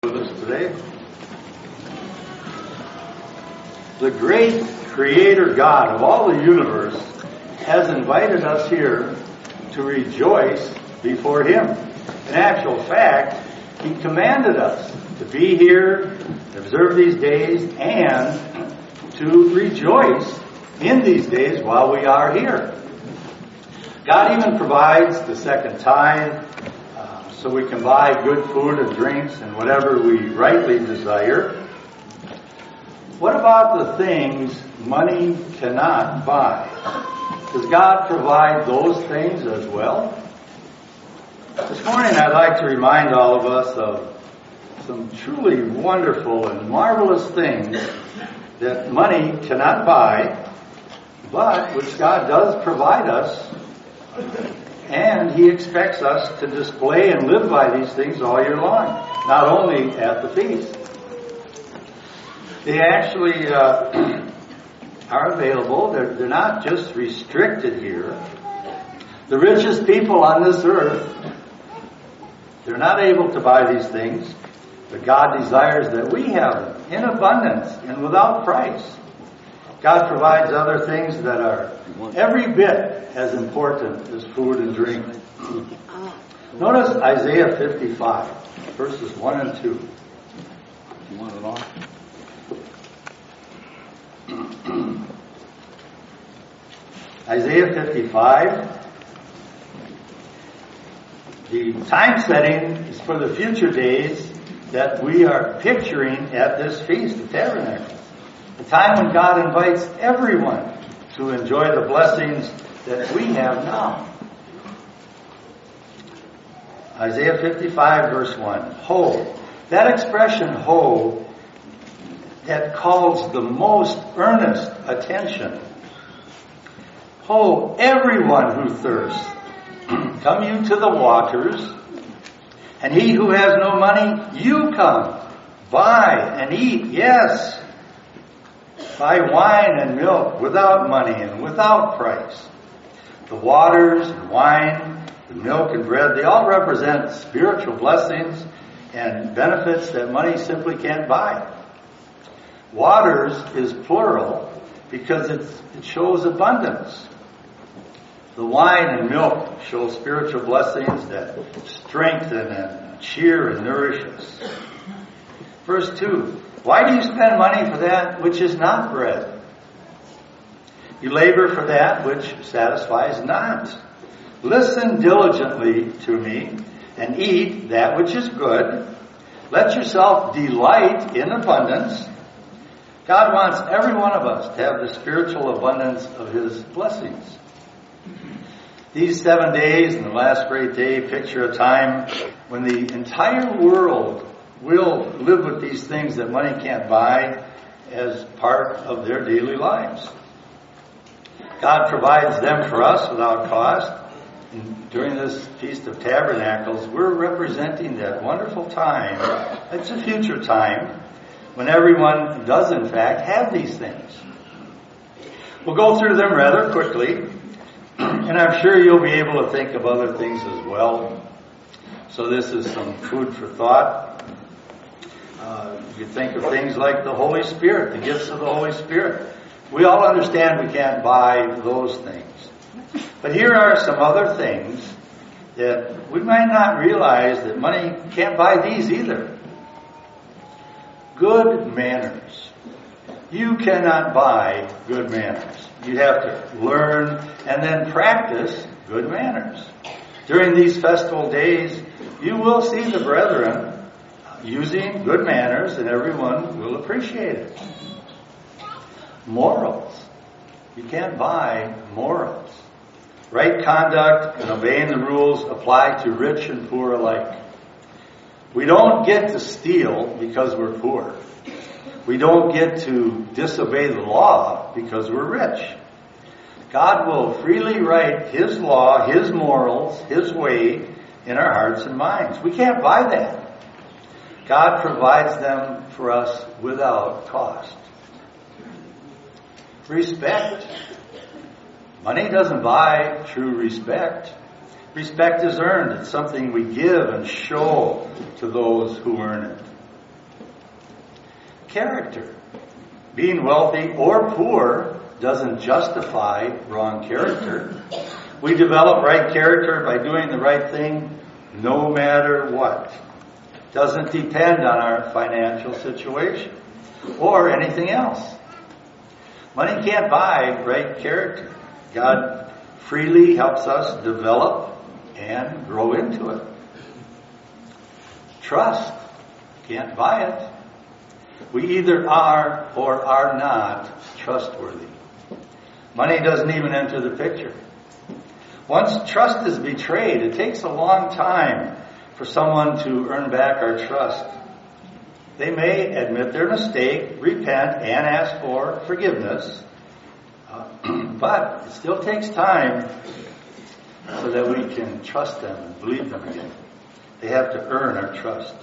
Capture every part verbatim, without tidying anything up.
With us today. The great Creator God of all the universe has invited us here to rejoice before Him. In actual fact, He commanded us to be here, observe these days, and to rejoice in these days while we are here. God even provides the second tithe, so we can buy good food and drinks and whatever we rightly desire. What about the things money cannot buy? Does God provide those things as well? This morning I'd like to remind all of us of some truly wonderful and marvelous things that money cannot buy, but which God does provide us. And He expects us to display and live by these things all year long, not only at the feast. They actually uh, are available. They're, they're not just restricted here. The richest people on this earth, they're not able to buy these things, but God desires that we have them in abundance and without price. God provides other things that are every bit as important as food and drink. Notice Isaiah fifty-five, verses one and two. You want it on? Isaiah fifty-five. The time setting is for the future days that we are picturing at this Feast of Tabernacles. The time when God invites everyone to enjoy the blessings that we have now. Isaiah fifty-five, verse one. Ho. That expression, ho, that calls the most earnest attention. Ho, everyone who thirsts, come you to the waters, and he who has no money, you come, buy and eat, yes. Buy wine and milk without money and without price. The waters and wine, the milk and bread, they all represent spiritual blessings and benefits that money simply can't buy. Waters is plural because it's, it shows abundance. The wine and milk show spiritual blessings that strengthen and cheer and nourish us. Verse two. Why do you spend money for that which is not bread? You labor for that which satisfies not. Listen diligently to me and eat that which is good. Let yourself delight in abundance. God wants every one of us to have the spiritual abundance of His blessings. These seven days and the last great day picture a time when the entire world will live with these things that money can't buy as part of their daily lives. God provides them for us without cost. And during this Feast of Tabernacles, we're representing that wonderful time. It's a future time when everyone does in fact have these things. We'll go through them rather quickly, and I'm sure you'll be able to think of other things as well. So this is some food for thought. Uh, you think of things like the Holy Spirit, the gifts of the Holy Spirit. We all understand we can't buy those things. But here are some other things that we might not realize that money can't buy these either. Good manners. You cannot buy good manners. You have to learn and then practice good manners. During these festival days, you will see the brethren using good manners, and everyone will appreciate it. Morals. You can't buy morals. Right conduct and obeying the rules apply to rich and poor alike. We don't get to steal because we're poor. We don't get to disobey the law because we're rich. God will freely write His law, His morals, His way in our hearts and minds. We can't buy that. God provides them for us without cost. Respect. Money doesn't buy true respect. Respect is earned. It's something we give and show to those who earn it. character. Being wealthy or poor doesn't justify wrong character. We develop right character by doing the right thing no matter what. Doesn't depend on our financial situation or anything else. Money can't buy right character. God freely helps us develop and grow into it. Trust, can't buy it. We either are or are not trustworthy. Money doesn't even enter the picture. Once trust is betrayed, it takes a long time for someone to earn back our trust. They may admit their mistake, repent, and ask for forgiveness, uh, but it still takes time so that we can trust them and believe them again. They have to earn our trust.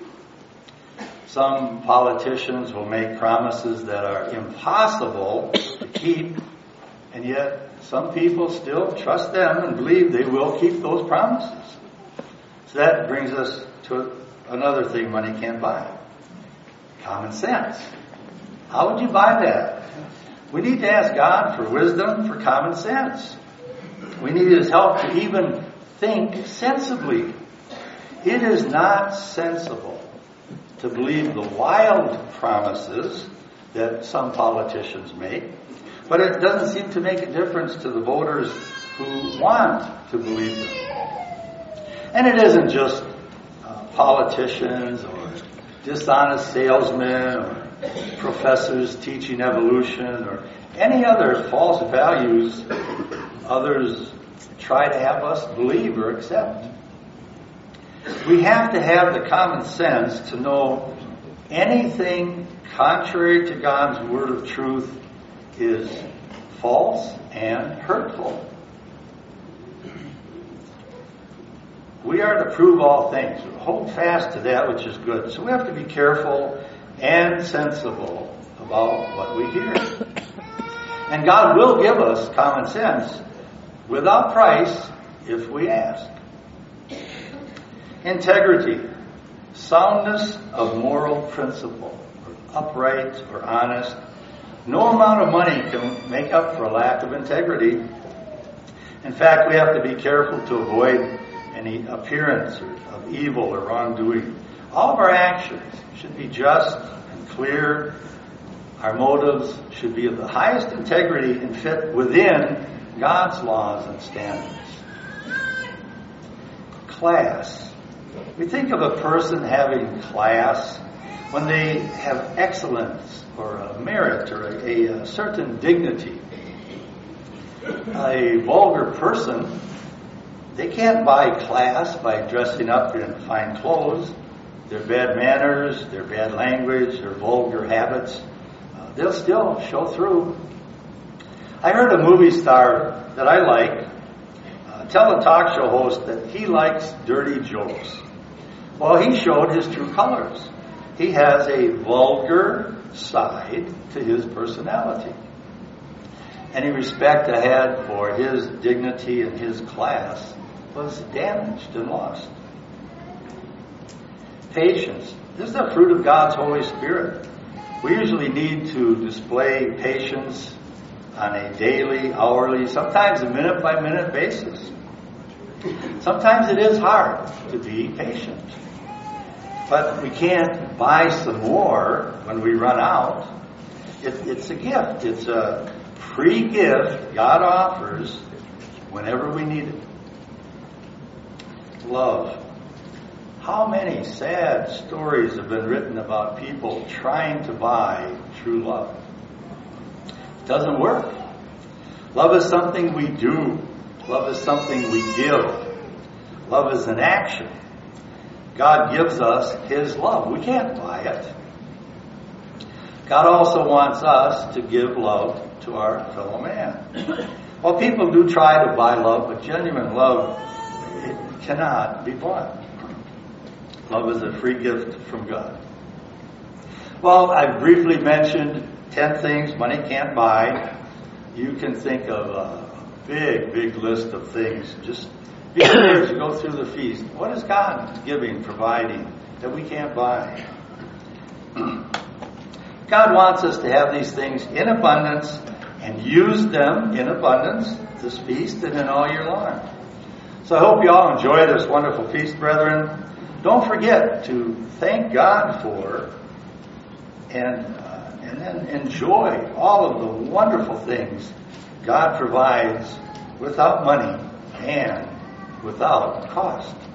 Some politicians will make promises that are impossible to keep, and yet some people still trust them and believe they will keep those promises. So that brings us to another thing money can't buy. Common sense. How would you buy that? We need to ask God for wisdom, for common sense. We need His help to even think sensibly. It is not sensible to believe the wild promises that some politicians make, but it doesn't seem to make a difference to the voters who want to believe them. And it isn't just uh, politicians or dishonest salesmen or professors teaching evolution or any other false values others try to have us believe or accept. We have to have the common sense to know anything contrary to God's word of truth is false and hurtful. We are to prove all things. Hold fast to that which is good. So we have to be careful and sensible about what we hear. And God will give us common sense without price if we ask. Integrity, soundness of moral principle, or upright or honest. No amount of money can make up for a lack of integrity. In fact, we have to be careful to avoid any appearance of evil or wrongdoing. All of our actions should be just and clear. Our motives should be of the highest integrity and fit within God's laws and standards. Class. We think of a person having class when they have excellence or a merit or a, a, a certain dignity. A vulgar person, they can't buy class by dressing up in fine clothes. Their bad manners, their bad language, their vulgar habits, uh, they'll still show through. I heard a movie star that I like uh, tell a talk show host that he likes dirty jokes. Well, he showed his true colors. He has a vulgar side to his personality. Any respect I had for his dignity and his class was damaged and lost. Patience. This is the fruit of God's Holy Spirit. We usually need to display patience on a daily, hourly, sometimes a minute-by-minute basis. Sometimes it is hard to be patient. But we can't buy some more when we run out. It, it's a gift. It's a free gift God offers whenever we need it. Love. How many sad stories have been written about people trying to buy true love? It doesn't work. Love is something we do. Love is something we give. Love is an action. God gives us His love. We can't buy it. God also wants us to give love to our fellow man. Well, people do try to buy love, but genuine love, it cannot be bought. Love is a free gift from God. Well, I briefly mentioned ten things money can't buy. You can think of a big, big list of things. Just be prepared to go through the feast. What is God giving, providing, that we can't buy? God wants us to have these things in abundance and use them in abundance this feast and in all year long. So I hope you all enjoy this wonderful feast, brethren. Don't forget to thank God for and uh, and then enjoy all of the wonderful things God provides without money and without cost.